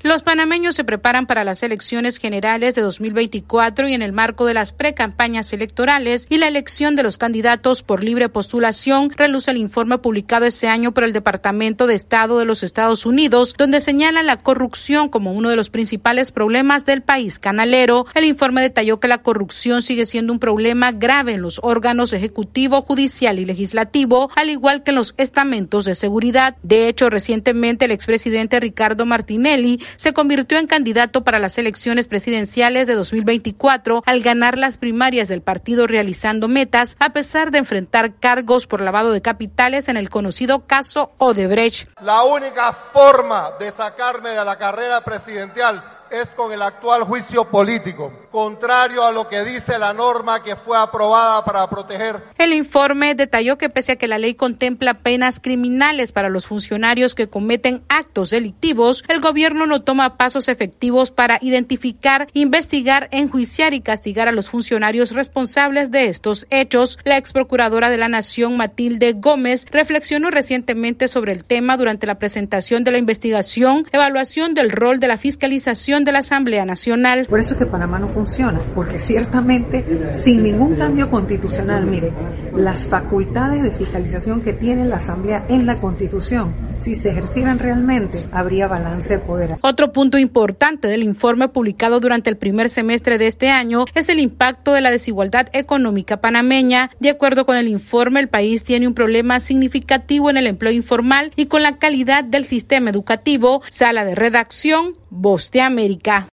Los panameños se preparan para las elecciones generales de 2024 y en el marco de las precampañas electorales y la elección de los candidatos por libre postulación, reluce el informe publicado este año por el Departamento de Estado de los Estados Unidos, donde señala la corrupción como uno de los principales problemas del país canalero. El informe detalló que la corrupción sigue siendo un problema grave en los órganos ejecutivo, judicial y legislativo, al igual que en los estamentos de seguridad. De hecho, recientemente el expresidente Ricardo Martinelli se convirtió en candidato para las elecciones presidenciales de 2024 al ganar las primarias del partido realizando metas, a pesar de enfrentar cargos por lavado de capitales en el conocido caso Odebrecht. La única forma de sacarme de la carrera presidencial es con el actual juicio político, contrario a lo que dice la norma que fue aprobada para proteger. El informe detalló que pese a que la ley contempla penas criminales para los funcionarios que cometen actos delictivos, el gobierno no toma pasos efectivos para identificar, investigar, enjuiciar y castigar a los funcionarios responsables de estos hechos. La ex procuradora de la Nación, Matilde Gómez, reflexionó recientemente sobre el tema durante la presentación de la investigación, evaluación del rol de la fiscalización de la Asamblea Nacional. Por eso es que Panamá no funciona, porque ciertamente sin ningún cambio constitucional, mire, las facultades de fiscalización que tiene la Asamblea en la Constitución, si se ejercieran realmente, habría balance de poder. Otro punto importante del informe publicado durante el primer semestre de este año es el impacto de la desigualdad económica panameña. De acuerdo con el informe, el país tiene un problema significativo en el empleo informal y con la calidad del sistema educativo. Sala de redacción, Voz de América.